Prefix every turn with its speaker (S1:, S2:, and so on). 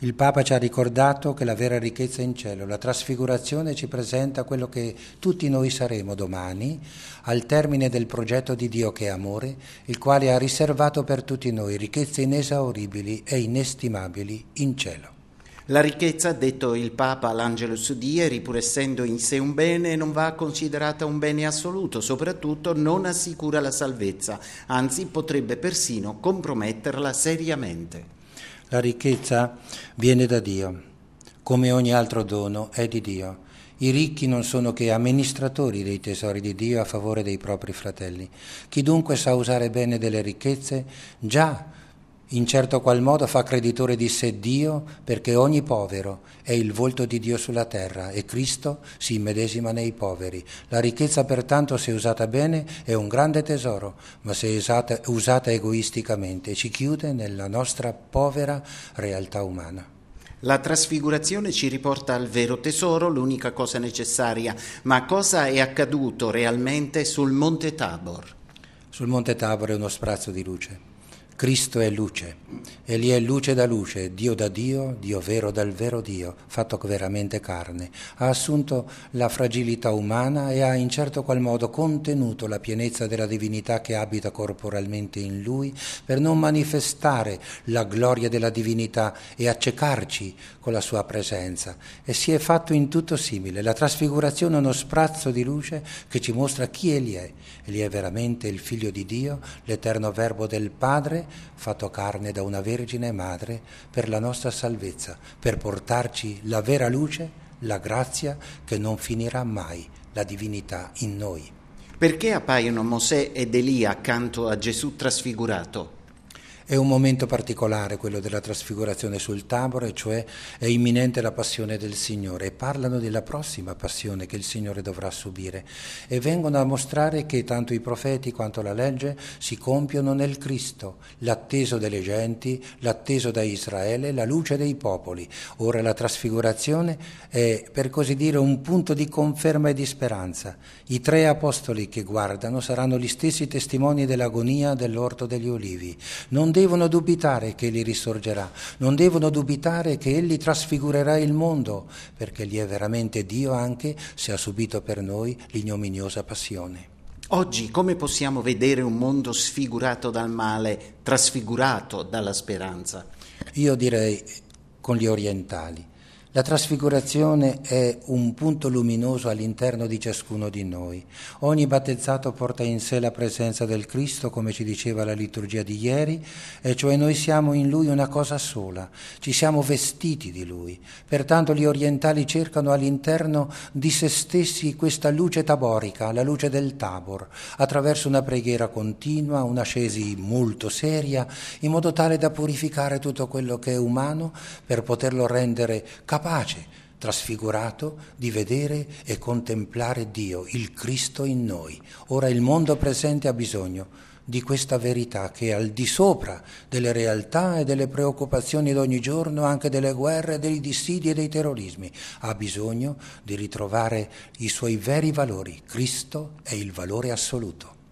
S1: Il Papa ci ha ricordato che la vera ricchezza è in cielo. La trasfigurazione ci presenta quello che tutti noi saremo domani, al termine del progetto di Dio che è amore, il quale ha riservato per tutti noi ricchezze inesauribili e inestimabili in cielo.
S2: La ricchezza, detto il Papa all'Angelus di ieri, pur essendo in sé un bene, non va considerata un bene assoluto, soprattutto non assicura la salvezza, anzi potrebbe persino comprometterla seriamente.
S1: La ricchezza viene da Dio, come ogni altro dono è di Dio. I ricchi non sono che amministratori dei tesori di Dio a favore dei propri fratelli. Chi dunque sa usare bene delle ricchezze, già in certo qual modo fa creditore di sé Dio, perché ogni povero è il volto di Dio sulla terra e Cristo si immedesima nei poveri. La ricchezza pertanto, se usata bene, è un grande tesoro, ma se usata egoisticamente ci chiude nella nostra povera realtà umana.
S2: La trasfigurazione ci riporta al vero tesoro, l'unica cosa necessaria. Ma cosa è accaduto realmente sul Monte Tabor?
S1: Sul Monte Tabor è uno sprazzo di luce. Cristo è luce, egli è luce da luce, Dio da Dio, Dio vero dal vero Dio, fatto veramente carne. Ha assunto la fragilità umana e ha in certo qual modo contenuto la pienezza della divinità che abita corporalmente in lui, per non manifestare la gloria della divinità e accecarci con la sua presenza. E si è fatto in tutto simile. La trasfigurazione è uno sprazzo di luce che ci mostra chi egli è. Egli è veramente il Figlio di Dio, l'eterno Verbo del Padre, fatto carne da una Vergine Madre per la nostra salvezza, per portarci la vera luce, la grazia che non finirà mai, la divinità in noi.
S2: Perché appaiono Mosè ed Elia accanto a Gesù trasfigurato?
S1: È un momento particolare quello della trasfigurazione sul Tabor, cioè è imminente la passione del Signore, e parlano della prossima passione che il Signore dovrà subire e vengono a mostrare che tanto i profeti quanto la legge si compiono nel Cristo, l'atteso delle genti, l'atteso da Israele, la luce dei popoli. Ora la trasfigurazione è, per così dire, un punto di conferma e di speranza. I 3 apostoli che guardano saranno gli stessi testimoni dell'agonia dell'Orto degli Olivi. Non devono dubitare che egli risorgerà, non devono dubitare che egli trasfigurerà il mondo, perché egli è veramente Dio anche se ha subito per noi l'ignominiosa passione.
S2: Oggi come possiamo vedere un mondo sfigurato dal male, trasfigurato dalla speranza?
S1: Io direi con gli orientali. La trasfigurazione è un punto luminoso all'interno di ciascuno di noi. Ogni battezzato porta in sé la presenza del Cristo, come ci diceva la liturgia di ieri, e cioè noi siamo in Lui una cosa sola, ci siamo vestiti di Lui. Pertanto gli orientali cercano all'interno di se stessi questa luce taborica, la luce del Tabor, attraverso una preghiera continua, un'ascesi molto seria, in modo tale da purificare tutto quello che è umano per poterlo rendere capace, trasfigurato, di vedere e contemplare Dio, il Cristo in noi. Ora il mondo presente ha bisogno di questa verità che è al di sopra delle realtà e delle preoccupazioni d'ogni giorno, anche delle guerre, dei dissidi e dei terrorismi. Ha bisogno di ritrovare i suoi veri valori. Cristo è il valore assoluto.